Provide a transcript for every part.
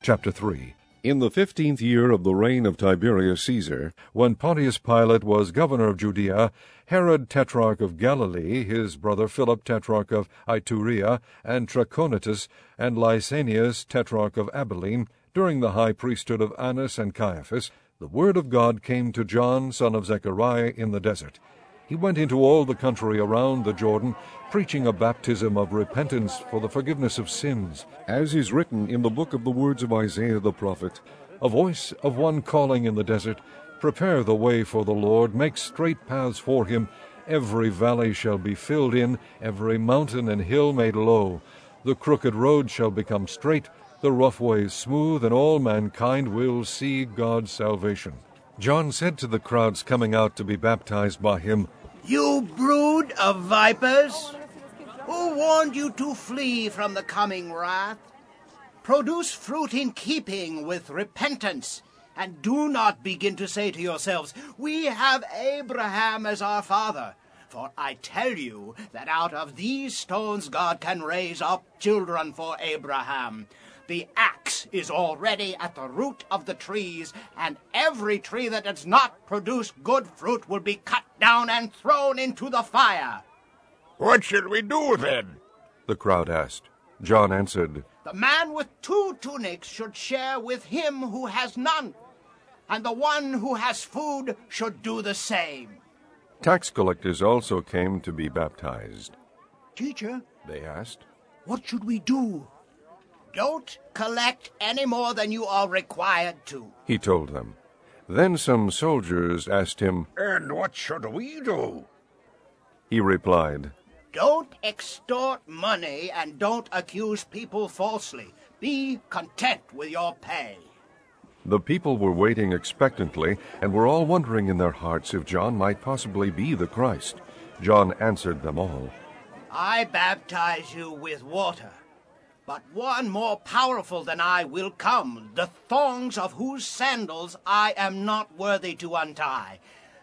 Chapter 3. In the 15th year of the reign of Tiberius Caesar, when Pontius Pilate was governor of Judea, Herod tetrarch of Galilee, his brother Philip tetrarch of Iturea, and Trachonitis, and Lysanias tetrarch of Abilene, during the high priesthood of Annas and Caiaphas, the word of God came to John, son of Zechariah, in the desert. He went into all the country around the Jordan, preaching a baptism of repentance for the forgiveness of sins, as is written in the book of the words of Isaiah the prophet, "A voice of one calling in the desert, prepare the way for the Lord, make straight paths for him. Every valley shall be filled in, every mountain and hill made low. The crooked road shall become straight, the rough ways smooth, and all mankind will see God's salvation." John said to the crowds coming out to be baptized by him, "You brood of vipers, who warned you to flee from the coming wrath? Produce fruit in keeping with repentance, and do not begin to say to yourselves, 'We have Abraham as our father.' For I tell you that out of these stones God can raise up children for Abraham. The axe is already at the root of the trees, and every tree that does not produce good fruit will be cut down and thrown into the fire." "What shall we do then?" the crowd asked. John answered, "The man with 2 tunics should share with him who has none, and the one who has food should do the same." Tax collectors also came to be baptized. "Teacher," they asked, "what should we do?" "Don't collect any more than you are required to," he told them. Then some soldiers asked him, "And what should we do?" He replied, "Don't extort money and don't accuse people falsely. Be content with your pay." The people were waiting expectantly and were all wondering in their hearts if John might possibly be the Christ. John answered them all, "I baptize you with water, but one more powerful than I will come, the thongs of whose sandals I am not worthy to untie.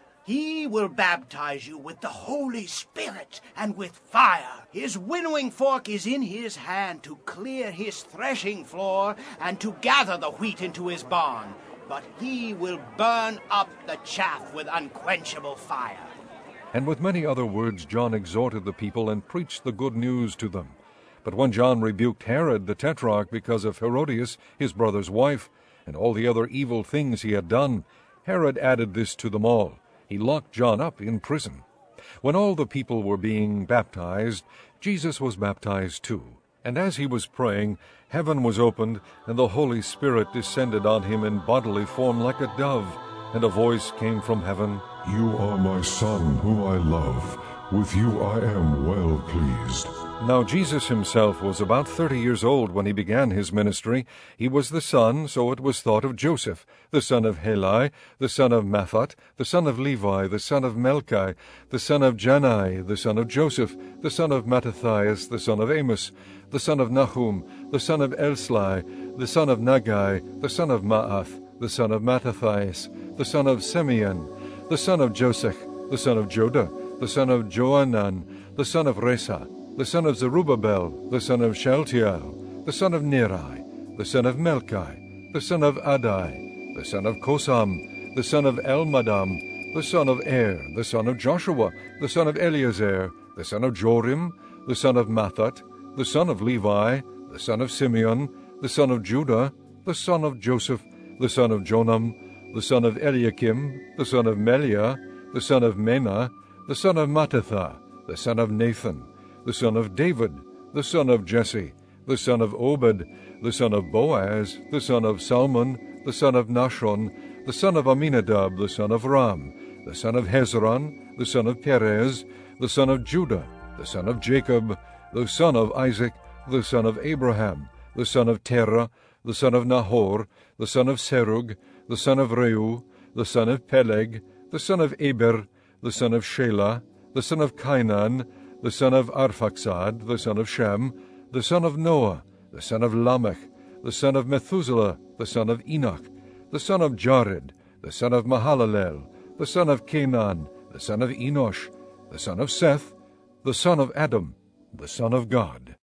He will baptize you with the Holy Spirit and with fire. His winnowing fork is in his hand to clear his threshing floor and to gather the wheat into his barn. But he will burn up the chaff with unquenchable fire." And with many other words John exhorted the people and preached the good news to them. But when John rebuked Herod the tetrarch because of Herodias, his brother's wife, and all the other evil things he had done, Herod added this to them all. He locked John up in prison. When all the people were being baptized, Jesus was baptized too. And as he was praying, heaven was opened, and the Holy Spirit descended on him in bodily form like a dove. And a voice came from heaven, "You are my Son, whom I love. With you I am well pleased." Now Jesus himself was about 30 years old when he began his ministry. He was the son, so it was thought, of Joseph, the son of Heli, the son of Matthat, the son of Levi, the son of Melchi, the son of Jannai, the son of Joseph, the son of Mattathias, the son of Amos, the son of Nahum, the son of Elslai, the son of Nagai, the son of Maath, the son of Mattathias, the son of Simeon, the son of Josech, the son of Joda, the son of Joanan, the son of Resa, the son of Zerubbabel, the son of Shealtiel, the son of Neri, the son of Melchi, the son of Adai, the son of Kosam, the son of Elmadam, the son of Er, the son of Joshua, the son of Eleazar, the son of Jorim, the son of Matthat, the son of Levi, the son of Simeon, the son of Judah, the son of Joseph, the son of Jonam, the son of Eliakim, the son of Meliah, the son of Menah, the son of Mattatha, the son of Nathan, the son of David, the son of Jesse, the son of Obed, the son of Boaz, the son of Salmon, the son of Nashon, the son of Aminadab, the son of Ram, the son of Hezron, the son of Perez, the son of Judah, the son of Jacob, the son of Isaac, the son of Abraham, the son of Terah, the son of Nahor, the son of Serug, the son of Reu, the son of Peleg, the son of Eber, the son of Shelah, the son of Cainan, the son of Arphaxad, the son of Shem, the son of Noah, the son of Lamech, the son of Methuselah, the son of Enoch, the son of Jared, the son of Mahalalel, the son of Canaan, the son of Enosh, the son of Seth, the son of Adam, the Son of God.